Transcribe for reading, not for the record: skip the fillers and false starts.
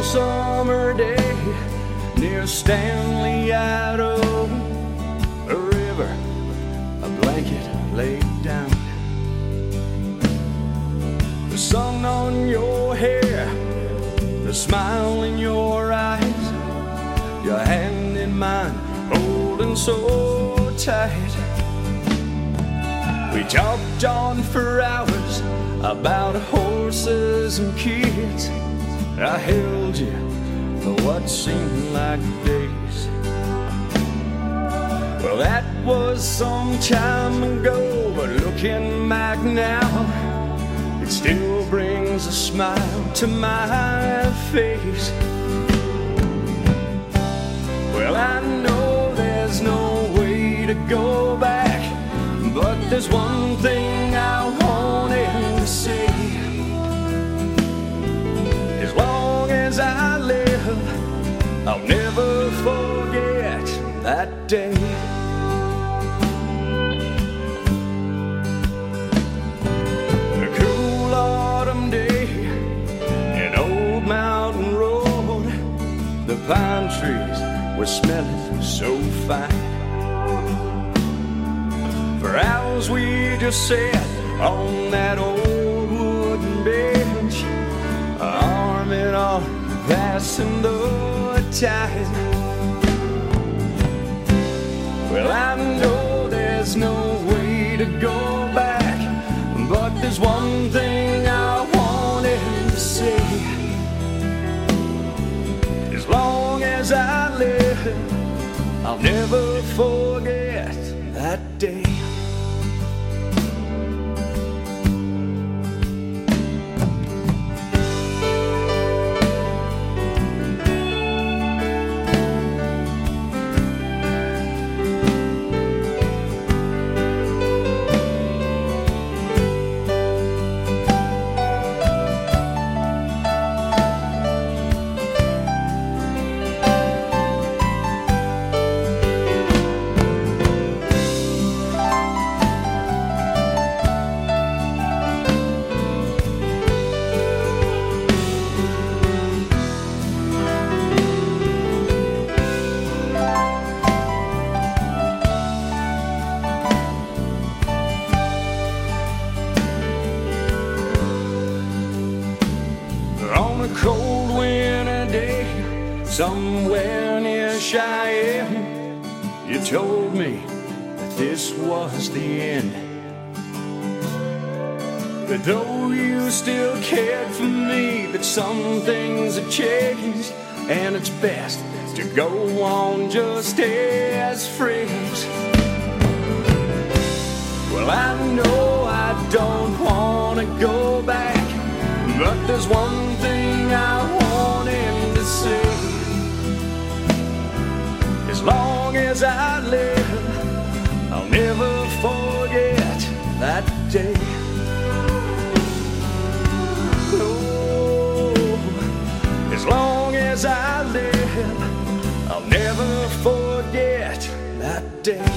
summer day near Stanley, Idaho, a river, a blanket laid down, the sun on your hair, the smile in your eyes, your hand in mine holding so tight. We talked on for hours about horses and kids. I held you for what seemed like days. Well, that was some time ago, but looking back now, it still brings a smile to my face. Well, I know there's no way to go back, but there's one thing I wanted to say. As long as I live, I'll never forget that day. A cool autumn day, an old mountain road, the pine trees were smelling so fine. For hours we just sat on that old wooden bench, arm in arm, passing the tide. Well, I know there's no way to go back, but there's one thing I wanted to say. As long as I live, I'll never forget that day. A cold winter day, somewhere near Cheyenne, you told me that this was the end. But though you still cared for me, that some things have changed, and it's best to go on just as friends. Well, I know I don't want to go back, but there's one thing I want him to say. As long as I live, I'll never forget that day. Oh, as long as I live, I'll never forget that day.